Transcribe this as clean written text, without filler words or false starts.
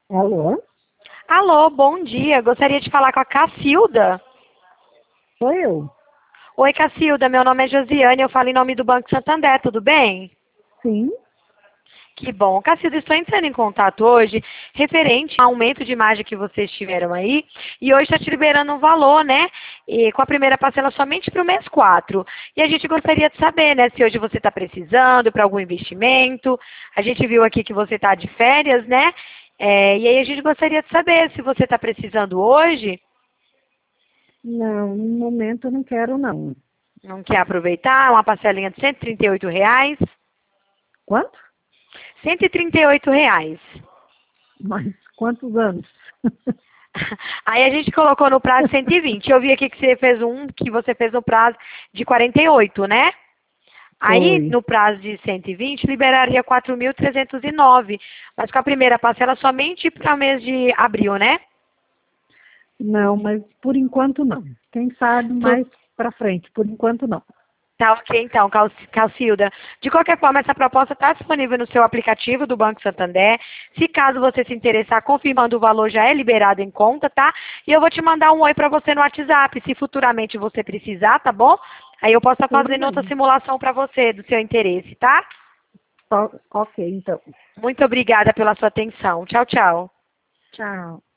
Alô? Alô, bom dia. Gostaria de falar com a Cacilda. Sou eu. Oi, Cacilda. Meu nome é Josiane. Eu falo em nome do Banco Santander. Tudo bem? Sim. Que bom. Cacilda, estou entrando em contato hoje referente ao aumento de imagem que vocês tiveram aí. E hoje está te liberando um valor, né? E com a primeira parcela somente para o mês 4. E a gente gostaria de saber, né? Se hoje você está precisando para algum investimento. A gente viu aqui que você está de férias, né? E aí a gente gostaria de saber se você está precisando hoje. Não, no momento eu não quero, não. Não quer aproveitar? Uma parcelinha de R$ 138. Quanto? R$ 138. Mas quantos anos? Aí a gente colocou no prazo 120. Eu vi aqui que você fez no prazo de 48, né? Aí, Foi. no prazo de 120, liberaria 4.309. Mas com a primeira parcela somente para o mês de abril, né? Não, mas por enquanto não. Quem sabe Tu- mais pra frente. Por enquanto não. Tá ok, então, Calcilda. De qualquer forma, essa proposta está disponível no seu aplicativo do Banco Santander. Se caso você se interessar, confirmando o valor, já é liberado em conta, tá? E eu vou te mandar um oi para você no WhatsApp, se futuramente você precisar, tá bom? Aí eu posso estar Tudo fazendo outra bem. simulação para você, do seu interesse, tá? Ok, então. Muito obrigada pela sua atenção. Tchau, tchau. Tchau.